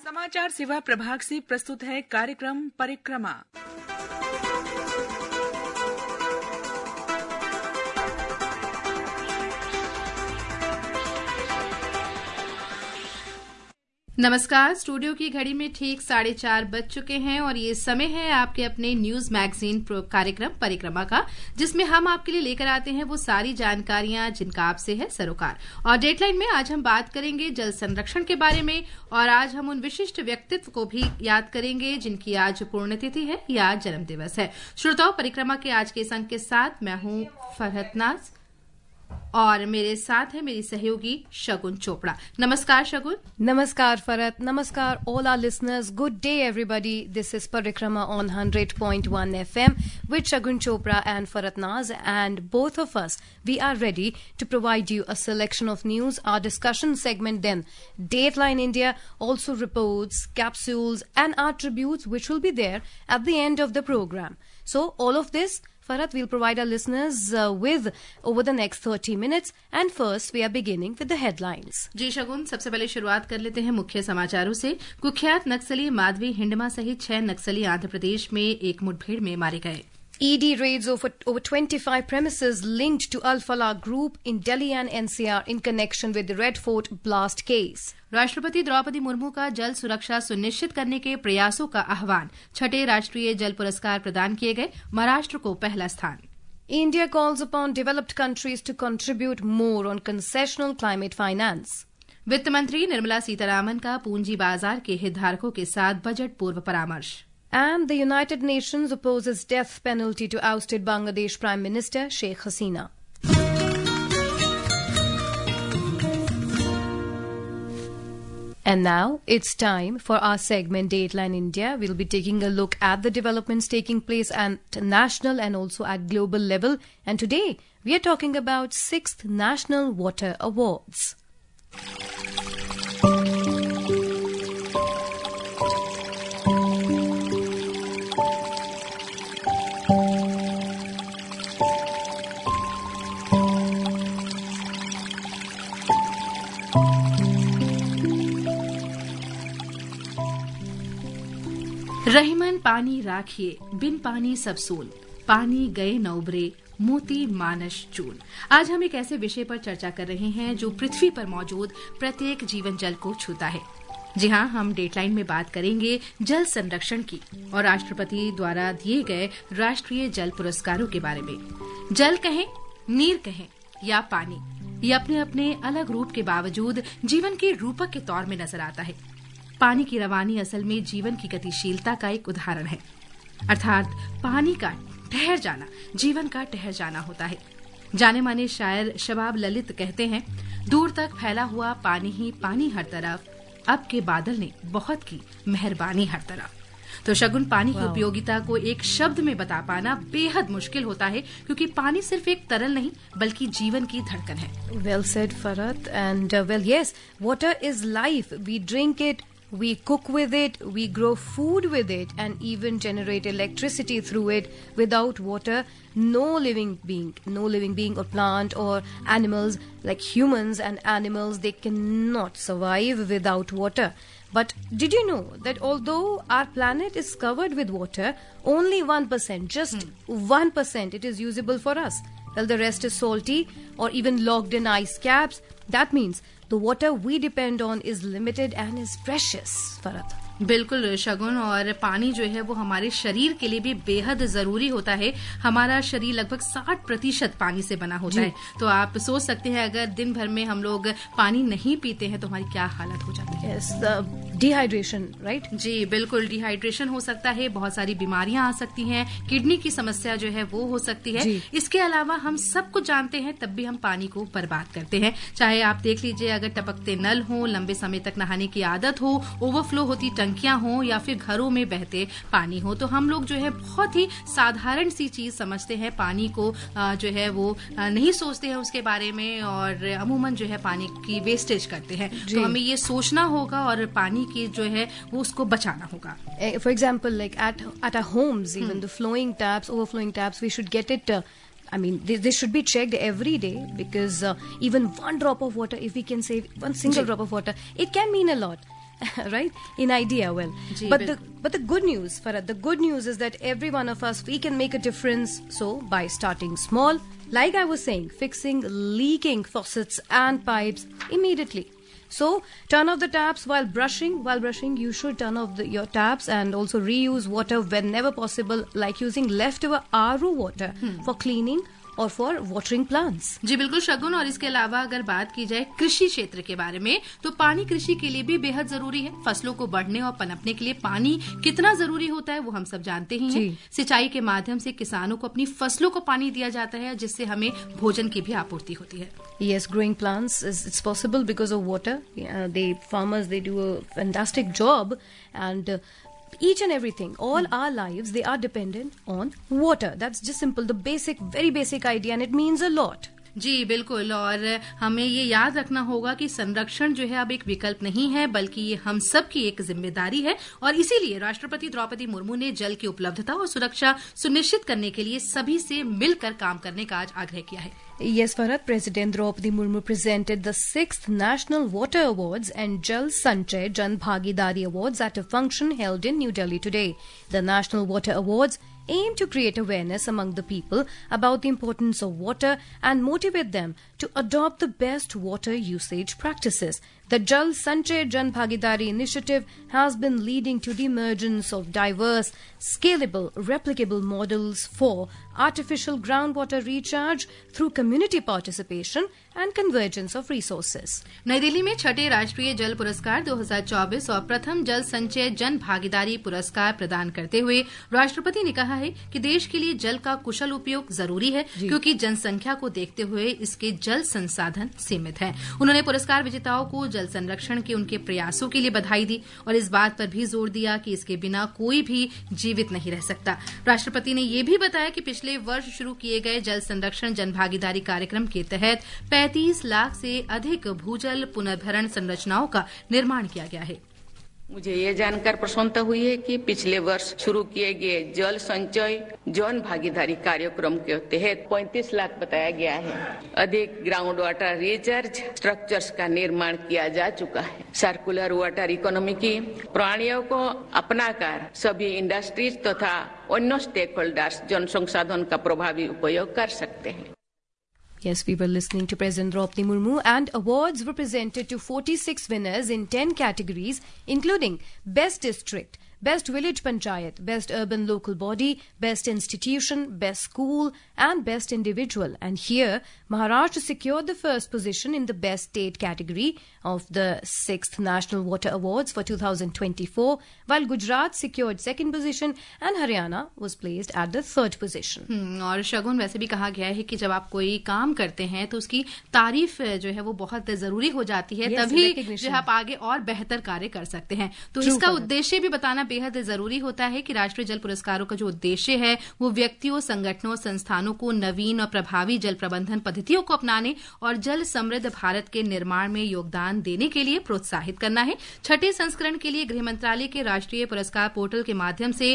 समाचार सेवा प्रभाग से प्रस्तुत है कार्यक्रम परिक्रमा। नमस्कार। स्टूडियो की घड़ी में ठीक 4:30 बज चुके हैं और ये समय है आपके अपने न्यूज मैगजीन कार्यक्रम परिक्रमा का, जिसमें हम आपके लिए लेकर आते हैं वो सारी जानकारियां जिनका आपसे है सरोकार। और डेडलाइन में आज हम बात करेंगे जल संरक्षण के बारे में, और आज हम उन विशिष्ट व्यक्तित्व को भी याद करेंगे जिनकी आज पुण्यतिथि है या जन्म दिवस है। श्रोताओं, परिक्रमा के आज के इस अंक के साथ मैं हूं फरहत नाज और मेरे साथ है मेरी सहयोगी शगुन चोपड़ा। नमस्कार शगुन। Namaskar Farhat, Namaskar all our listeners. Good day everybody. This is Parikrama on 100.1 FM with Shagun Chopra and Farhat Naz, and both of us, we are ready to provide you a selection of news. Our discussion segment then, Dateline India, also reports, capsules and our tributes which will be there at the end of the program. So all of this, Farhat, we'll provide our listeners with over the next 30 minutes. And first, we are beginning with the headlines. जी शगुन, सबसे पहले शुरुआत कर लेते हैं मुख्य समाचारों से। कुख्यात नक्सली माधवी हिंडमा सहित 6 नक्सली आंध्र प्रदेश में एक मुठभेड़ में मारे गए। ED raids over 25 premises linked to Al-Falah Group in Delhi and NCR in connection with the Red Fort blast case. राष्ट्रपति द्रौपदी मुर्मू का जल सुरक्षा सुनिश्चित करने के प्रयासों का आह्वान। 6ठे राष्ट्रीय जल पुरस्कार प्रदान किए गए। महाराष्ट्र को पहला स्थान। India calls upon developed countries to contribute more on concessional climate finance. वित्त मंत्री निर्मला सीतारामन का पूंजी बाजार के हितधारकों के साथ बजट पूर्व परामर्श। And the United Nations opposes death penalty to ousted Bangladesh Prime Minister Sheikh Hasina. And now it's time for our segment Dateline India. We'll be taking a look at the developments taking place at national and also at global level. And today we are talking about 6th National Water Awards. Rahiman पानी राखिए, बिन पानी सब सूल, पानी गए न उबरे, मोती मानस चूल। आज हम एक ऐसे विषय पर चर्चा कर रहे हैं जो पृथ्वी पर मौजूद प्रत्येक जीवन जल को छूता है। जी हाँ, हम डेटलाइन में बात करेंगे जल संरक्षण की और राष्ट्रपति द्वारा दिए गए राष्ट्रीय जल पुरस्कारों के बारे में। जल कहें, नीर कहें या पानी, ये अपने अपने अलग रूप के बावजूद जीवन के रूपक के तौर में नजर आता है। पानी की रवानी असल में जीवन की गतिशीलता का एक उदाहरण है, अर्थात पानी का ठहर जाना जीवन का ठहर जाना होता है। जाने माने शायर शबाब ललित कहते हैं, दूर तक फैला हुआ पानी ही पानी हर तरफ, अब के बादल ने बहुत की मेहरबानी हर तरफ। तो शगुन, पानी की उपयोगिता को एक शब्द में बता पाना बेहद मुश्किल होता है, क्योंकि पानी सिर्फ एक तरल नहीं बल्कि जीवन की धड़कन है। Well said, Farhat. And well, yes, water is life. We drink it, we cook with it, we grow food with it, and even generate electricity through it. Without water, no living being or plant or animals like humans and animals, they cannot survive without water. But did you know that although our planet is covered with water, only 1%, just 1%, it is usable for us. Well, the rest is salty or even locked in ice caps. That means the water we depend on is limited and is precious, Farhat. बिल्कुल शगुन, और पानी जो है वो हमारे शरीर के लिए भी बेहद जरूरी होता है। हमारा शरीर लगभग 60% पानी से बना होता है। तो आप सोच सकते हैं अगर दिन भर में हम लोग पानी नहीं पीते हैं तो हमारी क्या हालत हो जाती है। Yes, dehydration, right? जी बिल्कुल, डिहाइड्रेशन हो सकता है, बहुत सारी बीमारियां आ सकती हैं, किडनी की समस्या जो है वो हो सकती है। इसके अलावा हम सब कुछ जानते हैं, तब भी हम पानी को बर्बाद करते हैं। चाहे आप देख लीजिए, अगर टपकते नल हो, लंबे समय तक नहाने की आदत हो, ओवरफ्लो होती टंकियां हो या फिर घरों में बहते पानी हो, तो हम लोग जो है बहुत ही साधारण सी चीज समझते हैं। पानी को जो है वो नहीं सोचते हैं उसके बारे में, और अमूमन जो है पानी की वेस्टेज करते हैं। तो हमें ये सोचना होगा और पानी की जो है वो उसको बचाना होगा। For example, like at our homes, even the flowing taps, overflowing taps, we should get it. I mean, this should be checked every day, because even one drop of water, if we can save one single drop of water, it can mean a lot. right? In idea, well. But the good news, Farad, the good news is that every one of us, we can make a difference. So by starting small, like I was saying, fixing leaking faucets and pipes immediately. So turn off the taps while brushing. While brushing, you should turn off your taps and also reuse water whenever possible, like using leftover RO water for cleaning और for watering plants. जी बिल्कुल शगुन। और इसके अलावा अगर बात की जाए कृषि क्षेत्र के बारे में, तो पानी कृषि के लिए भी बेहद जरूरी है। फसलों को बढ़ने और पनपने के लिए पानी कितना जरूरी होता है वो हम सब जानते ही हैं। सिंचाई के माध्यम से किसानों को अपनी फसलों को पानी दिया जाता है, जिससे हमें भोजन की भी आपूर्ति होती है। Yes, growing plants it's possible because of water. Farmers they do a fantastic job, and each and everything, all our lives, they are dependent on water. That's just simple, the basic, very basic idea, and it means a lot. जी बिल्कुल। और हमें ये याद रखना होगा कि संरक्षण जो है अब एक विकल्प नहीं है, बल्कि ये हम सब की एक जिम्मेदारी है। और इसीलिए राष्ट्रपति द्रौपदी मुर्मू ने जल की उपलब्धता और सुरक्षा सुनिश्चित करने के लिए सभी से मिलकर काम करने का आज आग्रह किया है। Yes, Farad, President Draupadi Murmu presented the 6th National Water Awards and Jal Sanchay Jan Bhagidari Awards at a function held in New Delhi today. The National Water Awards aim to create awareness among the people about the importance of water and motivate them to adopt the best water usage practices. The Jal Sanchay Jan Bhagidari initiative has been leading to the emergence of diverse, scalable, replicable models for artificial groundwater recharge through community participation and convergence of resources. नई दिल्ली में छठे राष्ट्रीय जल पुरस्कार 2024 और प्रथम जल संचय जन भागीदारी पुरस्कार प्रदान करते हुए राष्ट्रपति ने कहा है कि देश के लिए जल का कुशल उपयोग जरूरी है, क्योंकि जनसंख्या को देखते हुए इसके जल संसाधन सीमित हैं। उन्होंने पुरस्कार विजेताओं को जल संरक्षण के उनके प्रयासों के लिए बधाई दी और इस बात पर भी जोर दिया कि इसके बिना कोई भी जीवित नहीं रह सकता। राष्ट्रपति ने ये भी बताया कि पिछले वर्ष शुरू किए गए जल संरक्षण जन भागीदारी कार्यक्रम के तहत 35 लाख से अधिक भूजल पुनर्भरण संरचनाओं का निर्माण किया गया है। मुझे ये जानकर प्रसन्नता हुई है कि पिछले वर्ष शुरू किए गए जल संचय जन भागीदारी कार्यक्रम के तहत 35 लाख बताया गया है। अधिक ग्राउंड वाटर रिचार्ज स्ट्रक्चर्स का निर्माण किया जा चुका है। सर्कुलर वाटर इकोनॉमी की प्रणालियों को अपनाकर सभी इंडस्ट्रीज तथा अन्य स्टेक होल्डर्स जल संसाधन का प्रभावी उपयोग कर सकते हैं। Yes, we were listening to President Draupadi Murmu, and awards were presented to 46 winners in 10 categories, including Best District, Best Village Panchayat, Best Urban Local Body, Best Institution, Best School, and Best Individual. And here, Maharashtra secured the first position in the Best State category of the 6th National Water Awards for 2024, while Gujarat secured second position and Haryana was placed at the third position. और शगुन वैसे भी कहा गया है कि जब आप कोई काम करते हैं तो उसकी तारीफ जो है वो बहुत जरूरी हो जाती है, तभी जो आप आगे और बेहतर कार्य कर सकते हैं। तो इसका उद्देश्य भी बताना बेहद जरूरी होता है कि राष्ट्रीय जल पुरस्कारों का जो उद्देश्य है वो व्यक्तियों, संगठनों, संस्थानों को नवीन और प्रभावी जल प्रबंधन पद्धतियों को अपनाने और जल समृद्ध भारत के निर्माण में योगदान देने के लिए प्रोत्साहित करना है। छठे संस्करण के लिए गृह मंत्रालय के राष्ट्रीय पुरस्कार पोर्टल के माध्यम से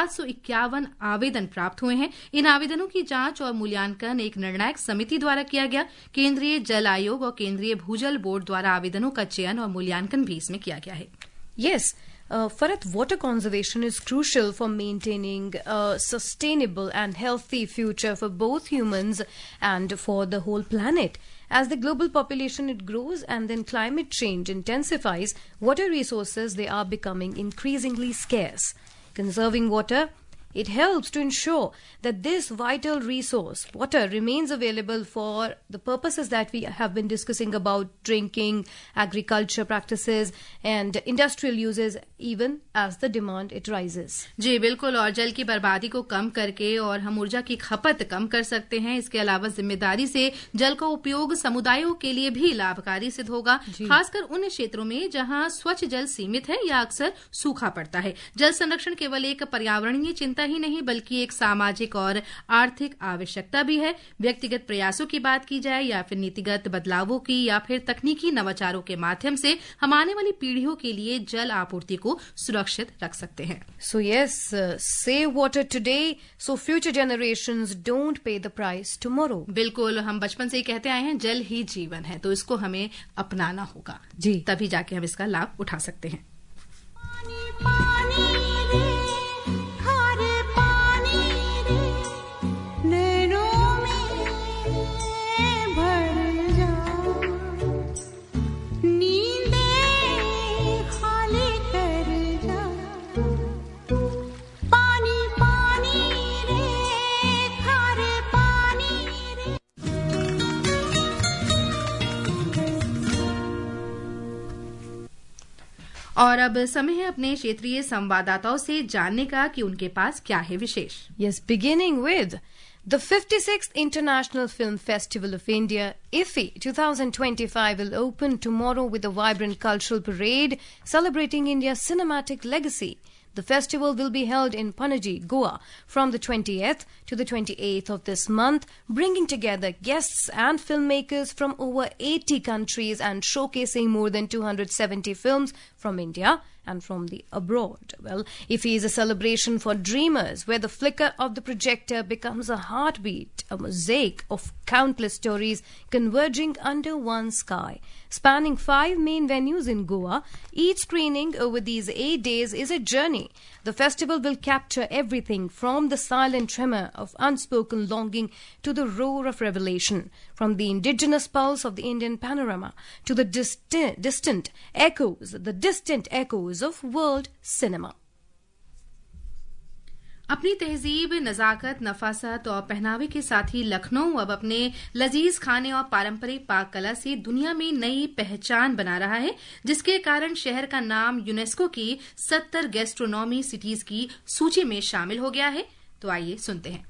751 आवेदन प्राप्त हुए हैं। इन आवेदनों की जांच और मूल्यांकन एक निर्णायक समिति द्वारा किया गया। केंद्रीय जल आयोग और केंद्रीय भूजल बोर्ड द्वारा आवेदनों का चयन और मूल्यांकन भी इसमें किया गया है। Yes. Farad, water conservation is crucial for maintaining a sustainable and healthy future for both humans and for the whole planet. As the global population it grows and then climate change intensifies, water resources they are becoming increasingly scarce. Conserving water, it helps to ensure that this vital resource, water, remains available for the purposes that we have been discussing about drinking, agriculture practices and industrial uses, even as the demand it rises. जी बिल्कुल। और जल की बर्बादी को कम करके और हम ऊर्जा की खपत कम कर सकते हैं। इसके अलावा जिम्मेदारी से जल का उपयोग समुदायों के लिए भी लाभकारी सिद्ध होगा, खासकर उन क्षेत्रों में जहां स्वच्छ जल सीमित है या अक्सर सूखा पड़ता है। जल संरक्षण केवल एक पर्यावरणीय चिंता ही नहीं बल्कि एक सामाजिक और आर्थिक आवश्यकता भी है। व्यक्तिगत प्रयासों की बात की जाए या फिर नीतिगत बदलावों की या फिर तकनीकी नवाचारों के माध्यम से हम आने वाली पीढ़ियों के लिए जल आपूर्ति को सुरक्षित रख सकते हैं। So yes, save water today so future generations don't pay the price tomorrow. बिल्कुल, हम बचपन से ही कहते आए हैं जल ही जीवन है, तो इसको हमें अपनाना होगा जी, तभी जाके हम इसका लाभ उठा सकते हैं। और अब समय है अपने क्षेत्रीय संवाददाताओं से जानने का कि उनके पास क्या है विशेष। Yes, beginning with the 56th International Film Festival of India, IFFI 2025 will open tomorrow with a vibrant cultural parade celebrating India's cinematic legacy. The festival will be held in Panaji, Goa from the 20th to the 28th of this month, bringing together guests and filmmakers from over 80 countries and showcasing more than 270 films from India and from the abroad. Well, IFFI is a celebration for dreamers where the flicker of the projector becomes a heartbeat, a mosaic of countless stories converging under one sky. Spanning 5 main venues in Goa, each screening over these 8 days is a journey. The festival will capture everything from the silent tremor of unspoken longing to the roar of revelation, from the indigenous pulse of the Indian panorama to the distant echoes of world cinema. अपनी तहजीब, नजाकत, नफासत और पहनावे के साथ ही लखनऊ अब अपने लजीज खाने और पारंपरिक पाक कला से दुनिया में नई पहचान बना रहा है, जिसके कारण शहर का नाम यूनेस्को की 70 गैस्ट्रोनॉमी सिटीज की सूची में शामिल हो गया है। तो आइए सुनते हैं।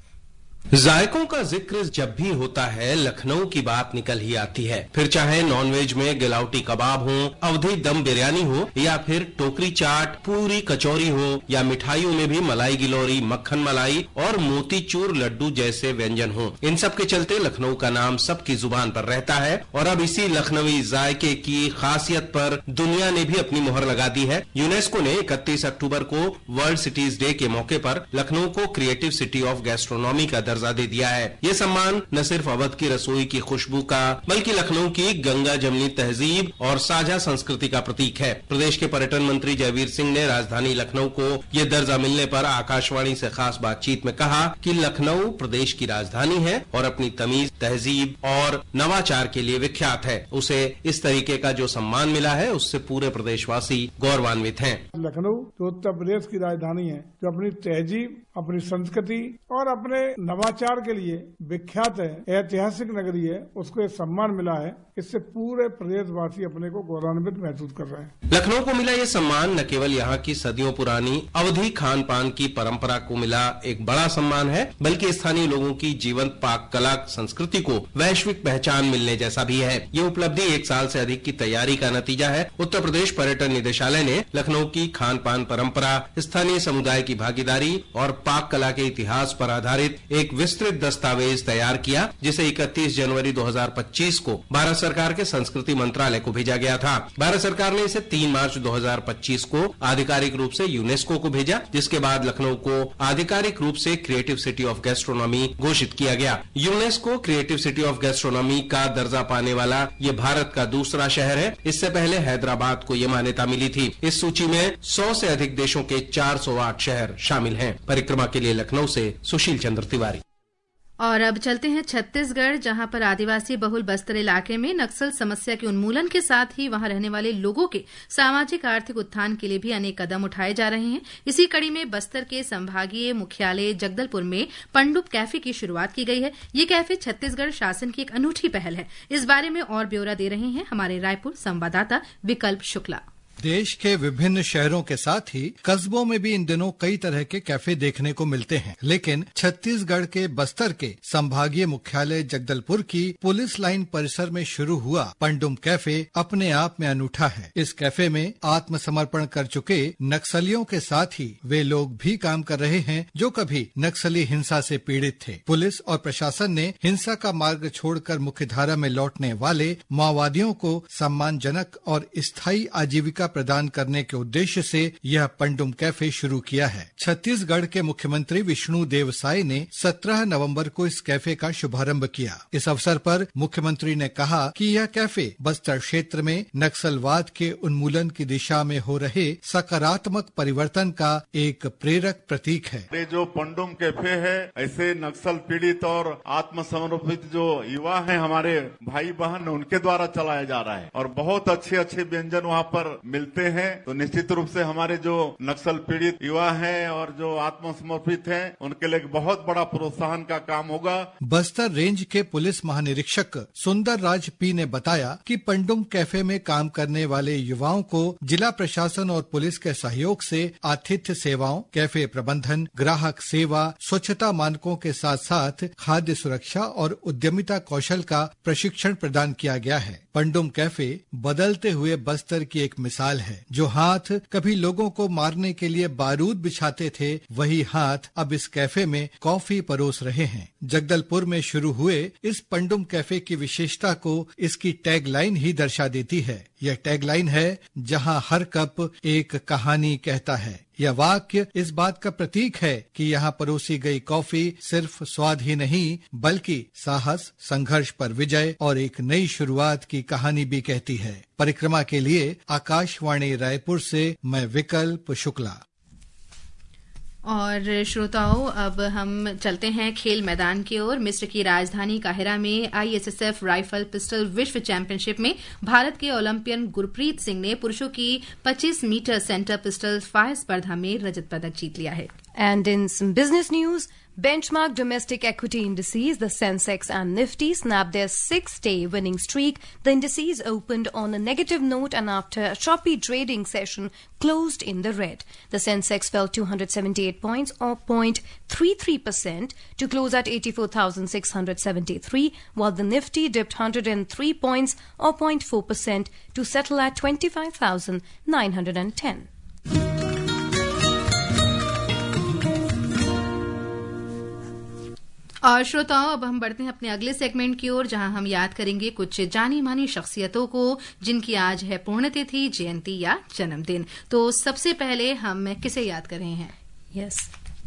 जायकों का जिक्र जब भी होता है लखनऊ की बात निकल ही आती है। फिर चाहे नॉनवेज में गिलावटी कबाब हो, अवधी दम बिरयानी हो या फिर टोकरी चाट, पूरी कचौरी हो या मिठाइयों में भी मलाई गिलोरी, मक्खन मलाई और मोतीचूर लड्डू जैसे व्यंजन हो। इन सब के चलते लखनऊ का नाम सबकी जुबान पर रहता है और अब इसी लखनवी जायके की खासियत पर दुनिया ने भी अपनी मोहर लगा दी है। यूनेस्को ने 31 अक्टूबर को वर्ल्ड सिटीज डे के मौके पर लखनऊ को क्रिएटिव सिटी ऑफ गैस्ट्रोनॉमी का दर्जा दे दिया है। ये सम्मान न सिर्फ अवध की रसोई की खुशबू का बल्कि लखनऊ की गंगा जमनी तहजीब और साझा संस्कृति का प्रतीक है। प्रदेश के पर्यटन मंत्री जयवीर सिंह ने राजधानी लखनऊ को ये दर्जा मिलने पर आकाशवाणी से खास बातचीत में कहा कि लखनऊ प्रदेश की राजधानी है और अपनी तमीज, तहजीब और नवाचार के लिए विख्यात है। उसे इस तरीके का जो सम्मान मिला है उससे पूरे प्रदेशवासी गौरवान्वित हैं। लखनऊ तो उत्तर प्रदेश की राजधानी है जो अपनी तहजीब, अपनी संस्कृति और अपने नवाचार के लिए विख्यात है, ऐतिहासिक नगरी है, उसको ये सम्मान मिला है। इससे पूरे प्रदेशवासी अपने को गौरवान्वित महसूस कर रहे हैं। लखनऊ को मिला ये सम्मान न केवल यहाँ की सदियों पुरानी अवधी खान पान की परंपरा को मिला एक बड़ा सम्मान है, बल्कि स्थानीय लोगों की जीवंत पाक कला संस्कृति को वैश्विक पहचान मिलने जैसा भी है। ये उपलब्धि 1 साल से अधिक की तैयारी का नतीजा है। उत्तर प्रदेश पर्यटन निदेशालय ने लखनऊ की खान पान परंपरा, स्थानीय समुदाय की भागीदारी और पाक कला के इतिहास पर आधारित एक विस्तृत दस्तावेज तैयार किया, जिसे 31 जनवरी 2025 को भारत सरकार के संस्कृति मंत्रालय को भेजा गया था। भारत सरकार ने इसे 3 मार्च 2025 को आधिकारिक रूप से यूनेस्को को भेजा, जिसके बाद लखनऊ को आधिकारिक रूप से क्रिएटिव सिटी ऑफ गैस्ट्रोनॉमी घोषित किया गया। UNESCO creative city of gastronomy का दर्जा पाने वाला ये भारत का दूसरा शहर है। इससे पहले हैदराबाद को ये मान्यता मिली थी। इस सूची में 100 से अधिक देशों के 408 शहर शामिल हैं। परिक्रमा के लिए लखनऊ से सुशील चंद्र तिवारी। और अब चलते हैं छत्तीसगढ़, जहां पर आदिवासी बहुल बस्तर इलाके में नक्सल समस्या के उन्मूलन के साथ ही वहां रहने वाले लोगों के सामाजिक आर्थिक उत्थान के लिए भी अनेक कदम उठाए जा रहे हैं। इसी कड़ी में बस्तर के संभागीय मुख्यालय जगदलपुर में पंडुप कैफे की शुरुआत की गई है। ये कैफे छत्तीसगढ़ शासन की एक अनूठी पहल है। इस बारे में और ब्यौरा दे रहे हैं हमारे रायपुर संवाददाता विकल्प शुक्ला। देश के विभिन्न शहरों के साथ ही कस्बों में भी इन दिनों कई तरह के कैफे देखने को मिलते हैं, लेकिन छत्तीसगढ़ के बस्तर के संभागीय मुख्यालय जगदलपुर की पुलिस लाइन परिसर में शुरू हुआ पंडुम कैफे अपने आप में अनूठा है। इस कैफे में आत्मसमर्पण कर चुके नक्सलियों के साथ ही वे लोग भी काम कर रहे हैं जो कभी नक्सली हिंसा से पीड़ित थे। पुलिस और प्रशासन ने हिंसा का मार्ग छोड़कर मुख्यधारा में लौटने वाले माओवादियों को सम्मानजनक और स्थायी आजीविका प्रदान करने के उद्देश्य से यह पंडुम कैफे शुरू किया है। छत्तीसगढ़ के मुख्यमंत्री विष्णु देव साय ने 17 नवंबर को इस कैफे का शुभारंभ किया। इस अवसर पर मुख्यमंत्री ने कहा कि यह कैफे बस्तर क्षेत्र में नक्सलवाद के उन्मूलन की दिशा में हो रहे सकारात्मक परिवर्तन का एक प्रेरक प्रतीक है। ये जो पंडुम कैफे है, ऐसे नक्सल पीड़ित और आत्मसमर्पित जो युवा हैं हमारे भाई बहन, उनके द्वारा चलाया जा रहा है और बहुत अच्छे अच्छे व्यंजन वहाँ पर मिलते हैं। तो निश्चित रूप से हमारे जो नक्सल पीड़ित युवा हैं और जो आत्मसमर्पित हैं, उनके लिए बहुत बड़ा प्रोत्साहन का काम होगा। बस्तर रेंज के पुलिस महानिरीक्षक सुंदर राज पी ने बताया कि पंडुम कैफे में काम करने वाले युवाओं को जिला प्रशासन और पुलिस के सहयोग से आतिथ्य सेवाओं, कैफे प्रबंधन, ग्राहक सेवा, स्वच्छता मानकों के साथ साथ खाद्य सुरक्षा और उद्यमिता कौशल का प्रशिक्षण प्रदान किया गया है। पंडुम कैफे बदलते हुए बस्तर की एक मिसाल है। जो हाथ कभी लोगों को मारने के लिए बारूद बिछाते थे, वही हाथ अब इस कैफे में कॉफी परोस रहे हैं। जगदलपुर में शुरू हुए इस पंडुम कैफे की विशेषता को इसकी टैगलाइन ही दर्शा देती है। यह टैगलाइन है, जहां हर कप एक कहानी कहता है। यह वाक्य इस बात का प्रतीक है कि यहाँ परोसी गई कॉफी सिर्फ स्वाद ही नहीं, बल्कि साहस, संघर्ष पर विजय और एक नई शुरुआत की कहानी भी कहती है। परिक्रमा के लिए आकाशवाणी रायपुर से मैं विकल्प शुक्ला। और श्रोताओं, अब हम चलते हैं खेल मैदान की ओर। मिस्र की राजधानी काहिरा में ISSF राइफल पिस्टल विश्व चैंपियनशिप में भारत के ओलंपियन गुरप्रीत सिंह ने पुरुषों की 25 मीटर सेंटर पिस्टल फायर स्पर्धा में रजत पदक जीत लिया है। And in some business news, benchmark domestic equity indices, the Sensex and Nifty, snapped their 6-day winning streak. The indices opened on a negative note and after a choppy trading session closed in the red. The Sensex fell 278 points or 0.33% to close at 84,673, while the Nifty dipped 103 points or 0.4% to settle at 25,910. और श्रोताओं, अब हम बढ़ते हैं अपने अगले segment की ओर, जहां हम याद करेंगे कुछ जानी मानी शख्सियतों को जिनकी आज है पुण्यतिथि, जयंती या जन्मदिन। तो सबसे पहले हम किसे याद कर रहे हैं? Yes.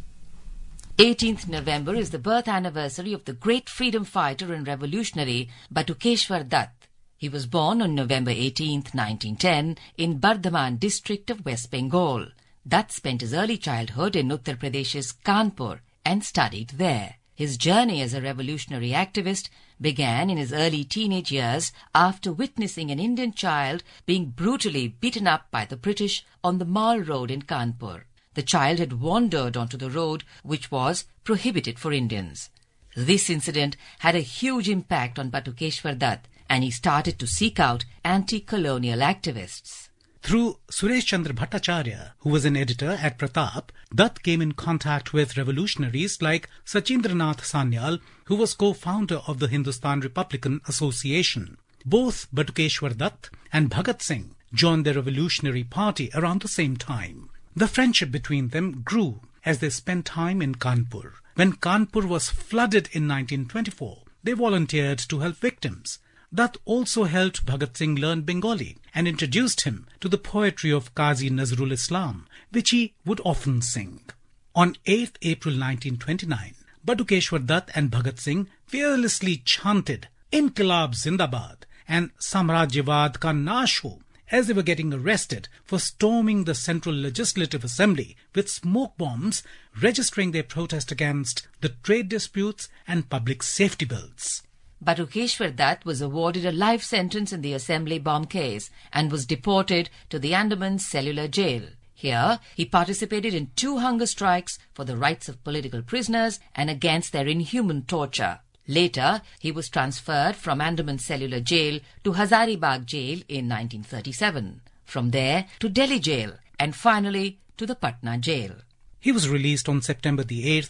18th November is the birth anniversary of the great freedom fighter and revolutionary Batukeshwar Dutt. He was born on November 18th, 1910 in Bardhaman district of West Bengal. Dutt spent his early childhood in Uttar Pradesh's Kanpur and studied there. His journey as a revolutionary activist began in his early teenage years after witnessing an Indian child being brutally beaten up by the British on the Mall Road in Kanpur. The child had wandered onto the road, which was prohibited for Indians. This incident had a huge impact on Batukeshwar Dutt, and he started to seek out anti-colonial activists. Through Suresh Chandra Bhattacharya, who was an editor at Pratap, Dutt came in contact with revolutionaries like Sachindranath Sanyal, who was co-founder of the Hindustan Republican Association. Both Batukeshwar Dutt and Bhagat Singh joined the revolutionary party around the same time. The friendship between them grew as they spent time in Kanpur. When Kanpur was flooded in 1924, they volunteered to help victims. Dutt also helped Bhagat Singh learn Bengali and introduced him to the poetry of Qazi Nazrul Islam, which he would often sing. On 8th April 1929, Batukeshwar Dutt and Bhagat Singh fearlessly chanted Inqilab Zindabad and Samrajyavad Ka Nash Ho as they were getting arrested for storming the Central Legislative Assembly with smoke bombs, registering their protest against the trade disputes and public safety bills. Batukeshwar Dutt was awarded a life sentence in the assembly bomb case and was deported to the Andaman Cellular Jail. Here, he participated in 2 hunger strikes for the rights of political prisoners and against their inhuman torture. Later, he was transferred from Andaman Cellular Jail to Hazaribagh Jail in 1937. From there to Delhi Jail and finally to the Patna Jail. He was released on September the 8th,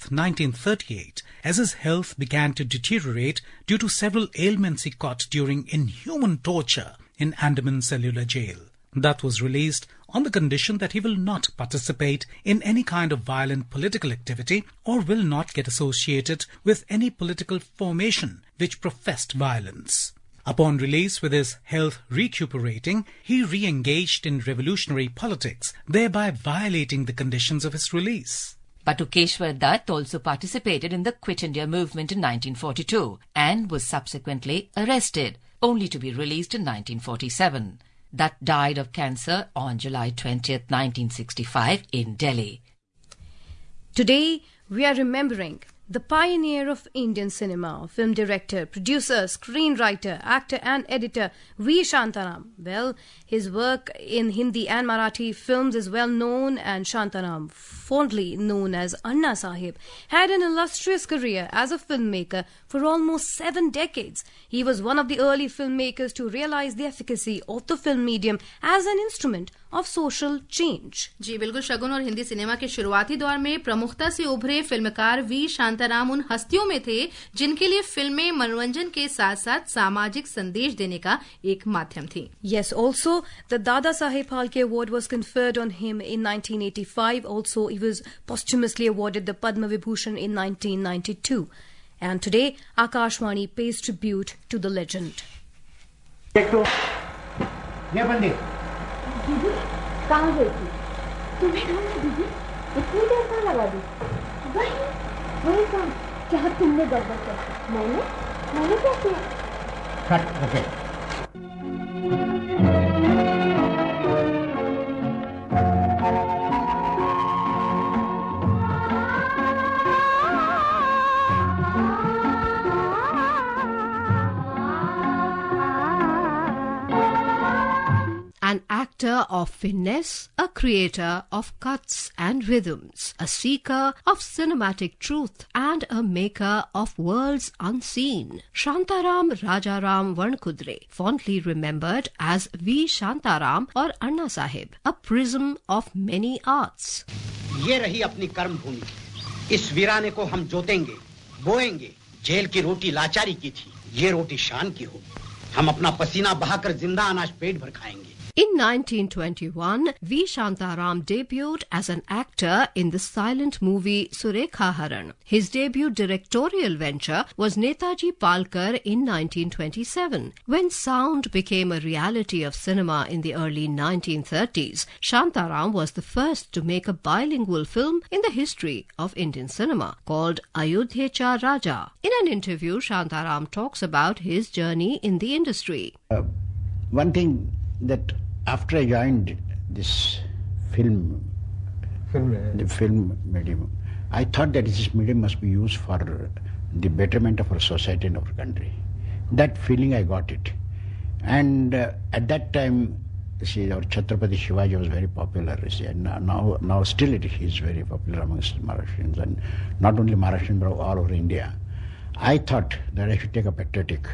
1938, as his health began to deteriorate due to several ailments he caught during inhuman torture in Andaman Cellular Jail. Dutt was released on the condition that he will not participate in any kind of violent political activity or will not get associated with any political formation which professed violence. Upon release with his health recuperating, he re-engaged in revolutionary politics, thereby violating the conditions of his release. Batukeshwar Dutt also participated in the Quit India movement in 1942 and was subsequently arrested, only to be released in 1947. Dutt died of cancer on July 20th, 1965 in Delhi. Today, we are remembering the pioneer of Indian cinema, film director, producer, screenwriter, actor and editor V. Shantaram. Well, his work in Hindi and Marathi films is well known, and Shantaram, fondly known as Anna Sahib, had an illustrious career as a filmmaker for almost 7 decades. He was one of the early filmmakers to realize the efficacy of the film medium as an instrument of social change. जी बिल्कुल शगुन, और Hindi cinema के शुरुआती दौर में प्रमुखता से उभरे फिल्मकार वी शांताराम उन हस्तियों में थे जिनके लिए फिल्में मनोरंजन के साथ साथ सामाजिक संदेश देने का एक माध्यम थी. Yes, also the Dada Saheb Phalke Award was conferred on him in 1985. Also, he was posthumously awarded the Padma Vibhushan in 1992. And today, Akashwani pays tribute to the legend. दीदी कहाँ गई थी? तुम्हें कहाँ दीदी? इतनी देर कहाँ लगा दी? वही काम जहाँ तुमने गड़बड़ की. मैंने क्या किया? Cut okay. An actor of finesse, a creator of cuts and rhythms, a seeker of cinematic truth, and a maker of worlds unseen. Shantaram Rajaram Varnkudre, fondly remembered as V. Shantaram or Anna Sahib, a prism of many arts. ये रही अपनी कर्म भूमि. इस वीराने को हम जोतेंगे, बोएंगे. Jail की रोटी लाचारी की थी, ये रोटी शान की होगी. हम अपना पसीना बहाकर जिंदा अनाज पेट भर खाएंगे. In 1921, V. Shantaram debuted as an actor in the silent movie Surekha Haran. His debut directorial venture was Netaji Palkar in 1927. When sound became a reality of cinema in the early 1930s, Shantaram was the first to make a bilingual film in the history of Indian cinema called Ayodhya Raja. In an interview, Shantaram talks about his journey in the industry. One thing that after I joined this film medium, I thought that this medium must be used for the betterment of our society and our country. That feeling I got it. And at that time, see, our Chhatrapati Shivaji was very popular, see, and now still it is very popular amongst Maharashtrians, and not only Maharashtrians but all over India. I thought that I should take a patriotic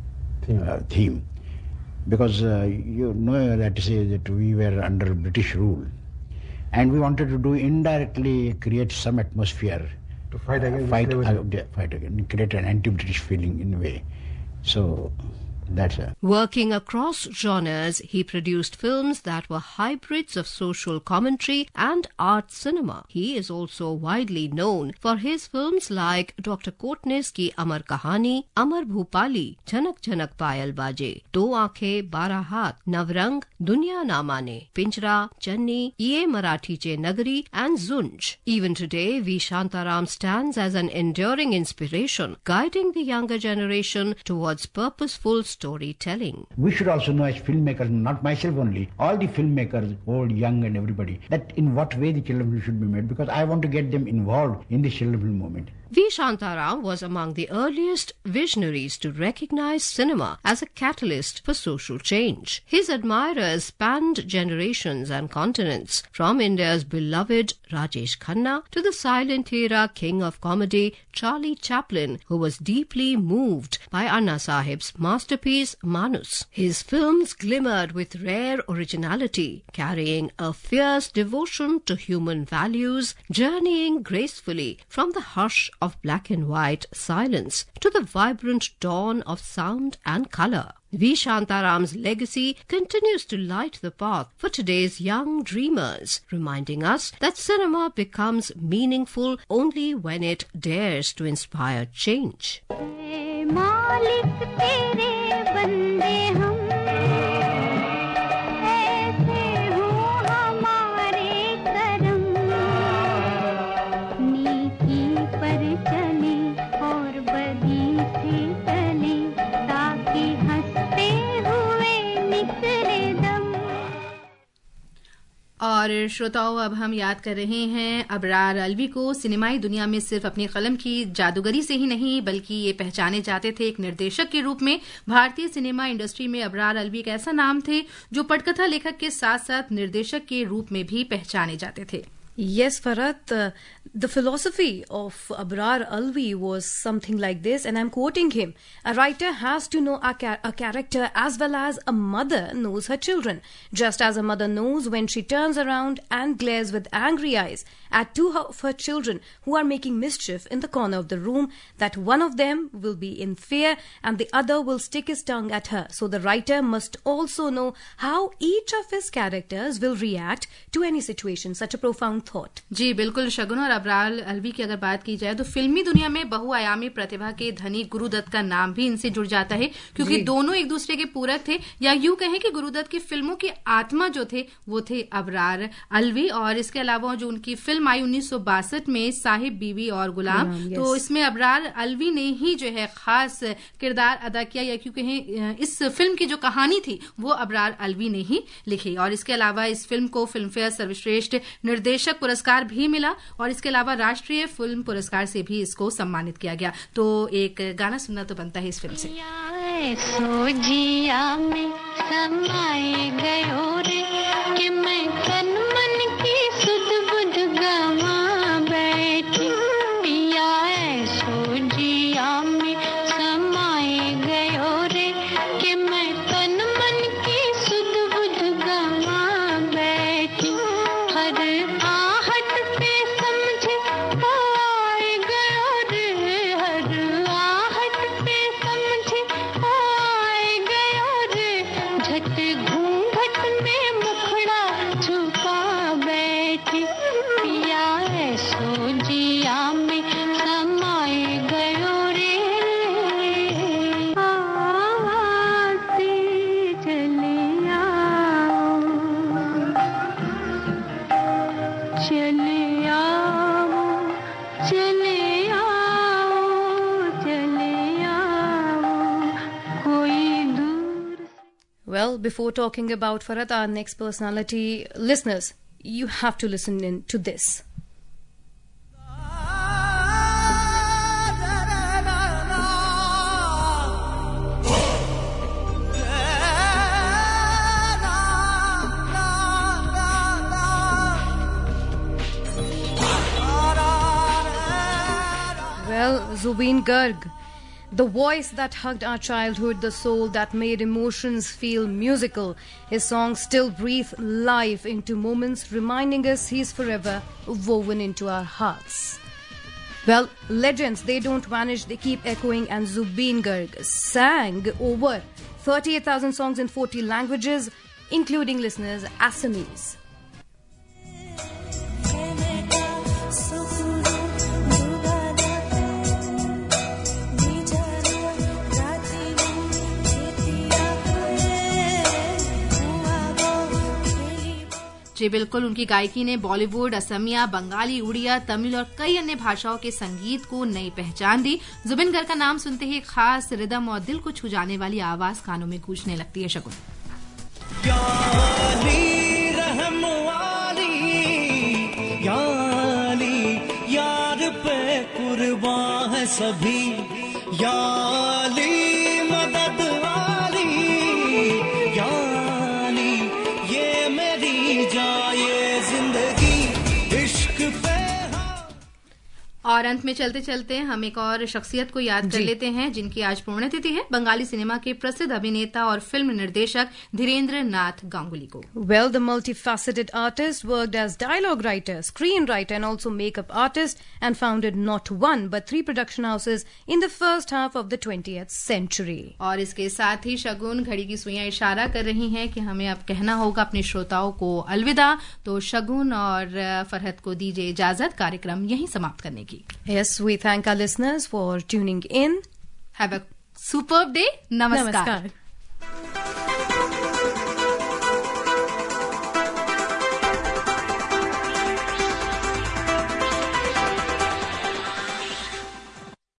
theme. Because you know that we were under British rule, and we wanted to do indirectly create some atmosphere to fight against, create an anti-British feeling in a way. So that's Working across genres, he produced films that were hybrids of social commentary and art cinema. He is also widely known for his films like Dr. Kotnis Ki Amar Kahani, Amar Bhupali, Jhanak Jhanak Payal Baje, Do Aankhein Bara Haath, Navrang, Duniya Na Mane, Pinjra, Channi, Ye Marathi Che Nagari, and Zunj. Even today, V. Shantaram stands as an enduring inspiration, guiding the younger generation towards purposeful storytelling. We should also know as filmmakers, not myself only, all the filmmakers, old, young and everybody, that in what way the children film should be made, because I want to get them involved in the children film movement. V. Shantaram was among the earliest visionaries to recognize cinema as a catalyst for social change. His admirers spanned generations and continents, from India's beloved Rajesh Khanna to the silent era king of comedy Charlie Chaplin, who was deeply moved by Anna Sahib's masterpiece Manus. His films glimmered with rare originality, carrying a fierce devotion to human values, journeying gracefully from the hush of black and white silence to the vibrant dawn of sound and colour. V. Shantaram's legacy continues to light the path for today's young dreamers, reminding us that cinema becomes meaningful only when it dares to inspire change. मालिक तेरे बंदे हम, ऐसे हो हमारे करम, नीति पर चले और बदी से चले, ताकि हंसते हुए निकले दम। और श्रोताओं, अब हम याद कर रहे हैं अबरार अलवी को। सिनेमाई दुनिया में सिर्फ अपनी कलम की जादूगरी से ही नहीं, बल्कि ये पहचाने जाते थे एक निर्देशक के रूप में। भारतीय सिनेमा इंडस्ट्री में अबरार अलवी एक ऐसा नाम थे जो पटकथा लेखक के साथ साथ निर्देशक के रूप में भी पहचाने जाते थे। Yes, Farhat, the philosophy of Abrar Alvi was something like this, and I'm quoting him. A writer has to know a character as well as a mother knows her children. Just as a mother knows when she turns around and glares with angry eyes at two of her children who are making mischief in the corner of the room, that one of them will be in fear and the other will stick his tongue at her. So the writer must also know how each of his characters will react to any situation. Such a profound thought. जी बिल्कुल शगुन। और अबरार अलवी की अगर बात की जाए तो फिल्मी दुनिया में बहुआयामी प्रतिभा के धनी गुरुदत्त का नाम भी इनसे जुड़ जाता है, क्योंकि दोनों एक दूसरे के पूरक थे, या यूं कहें कि गुरुदत्त की फिल्मों की आत्मा जो थे वो थे अबरार अलवी। और इसके अलावा जो उनकी फिल्म आई 1962 में साहिब बीवी और गुलाम, तो इसमें अबरार अलवी ने ही जो है खास किरदार अदा किया, या क्यों कहें इस फिल्म की जो कहानी थी वो अबरार अलवी ने ही लिखी। और इसके अलावा इस फिल्म को फिल्मफेयर सर्वश्रेष्ठ निर्देशक पुरस्कार भी मिला, और इसके अलावा राष्ट्रीय फिल्म पुरस्कार से भी इसको सम्मानित किया गया। तो एक गाना सुनना तो बनता है इस फिल्म से। सोजिया में समाए गयो रे, कि मैं तन मन की सुध बुध गवा बैठी, पिया सोजिया में समाए गयो रे, कि मैं तन मन की सुध बुध गवा बैठी, हर आहट पे समझे आए गयो रे, हर आहट पे समझे आए गयो रे, झट घूंघट में मुखड़ा छुपा बैठी, पिया सोजिया में समाए गयो रे, आवाज़ चले आओ, चले आओ, चले आओ, चले आओ, कोई दूर। Well, before talking about Farhat, our next personality, listeners, you have to listen in to this. Well, Zubeen Garg, the voice that hugged our childhood, the soul that made emotions feel musical. His songs still breathe life into moments, reminding us he's forever woven into our hearts. Well, legends, they don't vanish, they keep echoing, and Zubeen Garg sang over 38,000 songs in 40 languages, including, listeners, Assamese. जी बिल्कुल, उनकी गायकी ने बॉलीवुड, असमिया, बंगाली, उड़िया, तमिल और कई अन्य भाषाओं के संगीत को नई पहचान दी। जुबिन गर्ग का नाम सुनते ही खास रिदम और दिल को छू जाने वाली आवाज कानों में गूंजने लगती है। शगुन यार पे कुर्बान है सभी, याली मदद वाली, याली ये मेरी जाए जिंदगी इश्क पे। और अंत में चलते चलते हम एक और शख्सियत को याद कर लेते हैं जिनकी आज पुण्यतिथि है, बंगाली सिनेमा के प्रसिद्ध अभिनेता और फिल्म निर्देशक धीरेन्द्र नाथ गांगुली को। Well, the multifaceted artist worked as dialogue writer, screenwriter and also makeup artist, and founded not one but 3 production houses in the first half of the 20th century. और इसके साथ ही शगुन घड़ी की सुइयां इशारा कर रही हैं कि हमें अब कहना होगा अपने श्रोताओं को अलविदा। तो शगुन और फरहत को दीजिए इजाजत कार्यक्रम यहीं समाप्त करने की। Yes, we thank our listeners for tuning in. Have a superb day. नमस्कार।